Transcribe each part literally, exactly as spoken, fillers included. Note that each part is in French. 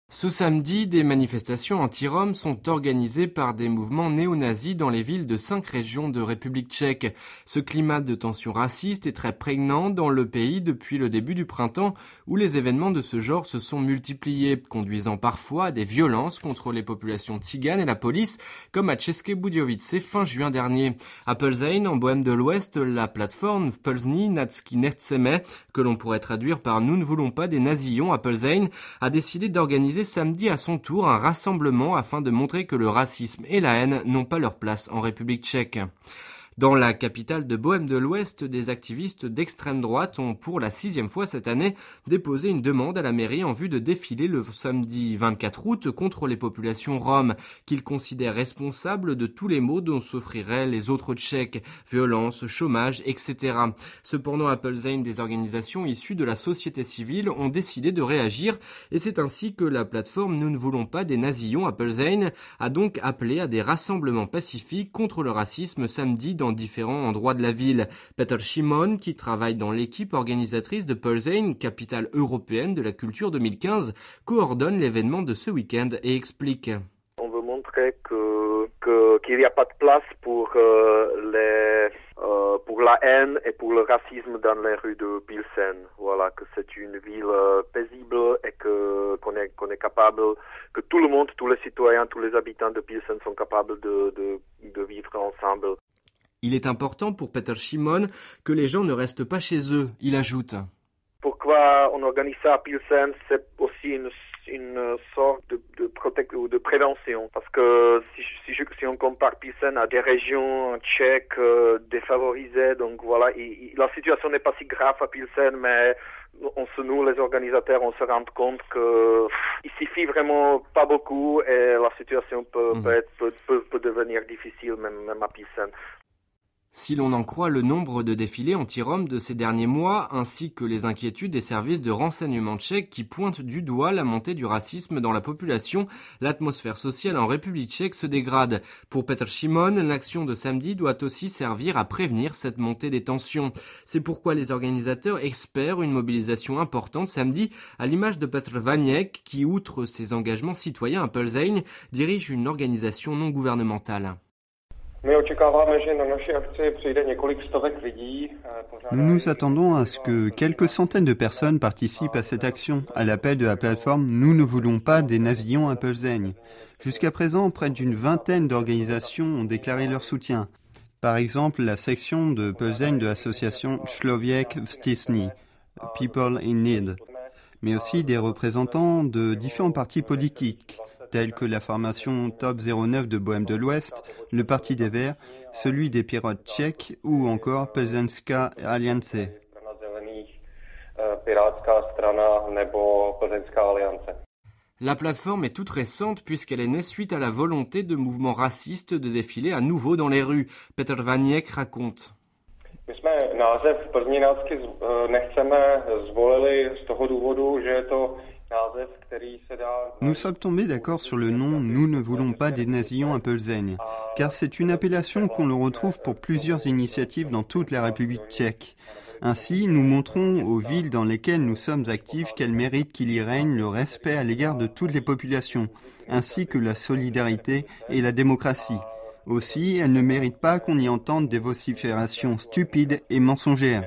Ce samedi, des manifestations anti-roms sont organisées par des mouvements néo-nazis dans les villes de cinq régions de République tchèque. Ce climat de tension raciste est très prégnant dans le pays depuis le début du printemps, où les événements de ce genre se sont multipliés, conduisant parfois à des violences contre les populations tziganes et la police, comme à České Budějovice fin juin dernier. À Plzeň, en Bohême de l'Ouest, la plateforme Plzni Nadsky Nechceme, que l'on pourrait traduire par Nous ne voulons pas des nazillons à Plzeň, a décidé d'organiser samedi à son tour un rassemblement afin de montrer que le racisme et la haine n'ont pas leur place en République tchèque. Dans la capitale de Bohême de l'Ouest, des activistes d'extrême droite ont pour la sixième fois cette année déposé une demande à la mairie en vue de défiler le samedi vingt-quatre août contre les populations roms, qu'ils considèrent responsables de tous les maux dont souffriraient les autres Tchèques, violence, chômage, et cetera. Cependant, à Plzeň, des organisations issues de la société civile ont décidé de réagir et c'est ainsi que la plateforme Nous ne voulons pas des nazillons à Plzeň a donc appelé à des rassemblements pacifiques contre le racisme samedi dans différents endroits de la ville. Peter Šimon, qui travaille dans l'équipe organisatrice de Plzeň, capitale européenne de la culture deux mille quinze, coordonne l'événement de ce week-end et explique. On veut montrer que, que, qu'il n'y a pas de place pour, euh, les, euh, pour la haine et pour le racisme dans les rues de Pilsen. Voilà, que c'est une ville euh, paisible et que, qu'on est, qu'on est capable, que tout le monde, tous les citoyens, tous les habitants de Pilsen sont capables de, de, de vivre ensemble. Il est important pour Peter Šimon que les gens ne restent pas chez eux, il ajoute. Pourquoi on organise ça à Pilsen, c'est aussi une, une sorte de, de protection ou de prévention. Parce que si, si, si on compare Pilsen à des régions tchèques euh, défavorisées, donc voilà, il, il, la situation n'est pas si grave à Pilsen, mais on se, nous, les organisateurs, on se rend compte que pff, il suffit vraiment pas beaucoup et la situation peut, mmh. peut, être, peut, peut, peut devenir difficile même, même à Pilsen. Si l'on en croit le nombre de défilés anti-roms de ces derniers mois, ainsi que les inquiétudes des services de renseignement tchèques qui pointent du doigt la montée du racisme dans la population, l'atmosphère sociale en République tchèque se dégrade. Pour Peter Šimon, l'action de samedi doit aussi servir à prévenir cette montée des tensions. C'est pourquoi les organisateurs espèrent une mobilisation importante samedi, à l'image de Petr Vaněk, qui, outre ses engagements citoyens à Plzeň, dirige une organisation non gouvernementale. Nous nous attendons à ce que quelques centaines de personnes participent à cette action, à l'appel de la plateforme Nous ne voulons pas des nazillons à Plzeň. Jusqu'à présent, près d'une vingtaine d'organisations ont déclaré leur soutien. Par exemple, la section de Plzeň de l'association Člověk v tísni, People in Need, mais aussi des représentants de différents partis politiques, tels que la formation Top zéro neuf de Bohême de l'Ouest, le Parti des Verts, celui des Pirates tchèques ou encore Plzeňská aliance. La plateforme est toute récente puisqu'elle est née suite à la volonté de mouvements racistes de défiler à nouveau dans les rues. Petr Vaněk raconte. My jsme název Plzeň nácky nechceme zvolili z toho důvodu, že je to název, který se dá... Nous sommes tombés d'accord sur le nom Nous ne voulons pas des nazillons à Plzeň, car c'est une appellation qu'on le retrouve pour plusieurs initiatives dans toute la République tchèque. Ainsi, nous montrons aux villes dans lesquelles nous sommes actifs qu'elles méritent qu'il y règne le respect à l'égard de toutes les populations, ainsi que la solidarité et la démocratie. Aussi, elles ne méritent pas qu'on y entende des vociférations stupides et mensongères.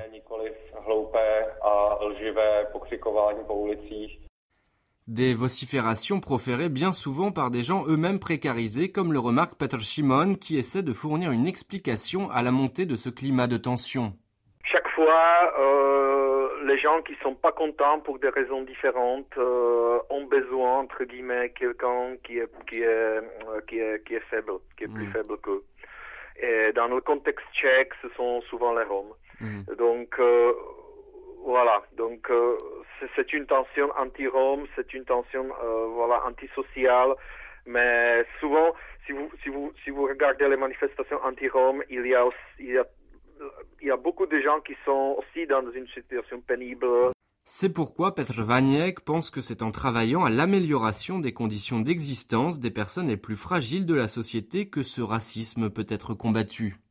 Des vociférations proférées bien souvent par des gens eux-mêmes précarisés, comme le remarque Peter Šimon, qui essaie de fournir une explication à la montée de ce climat de tension. Chaque fois, euh, les gens qui sont pas contents pour des raisons différentes euh, ont besoin, entre guillemets, quelqu'un qui est qui est euh, qui est qui est faible, qui est plus mmh. faible qu'eux. Et dans le contexte tchèque, ce sont souvent les Roms. Mmh. Donc euh, voilà, donc euh, c'est, c'est une tension anti-Rom, c'est une tension euh, voilà antisociale, mais souvent, si vous si vous si vous regardez les manifestations anti-Rom, il y a aussi, il y a Il y a beaucoup de gens qui sont aussi dans une situation pénible. C'est pourquoi Petr Vaněk pense que c'est en travaillant à l'amélioration des conditions d'existence des personnes les plus fragiles de la société que ce racisme peut être combattu.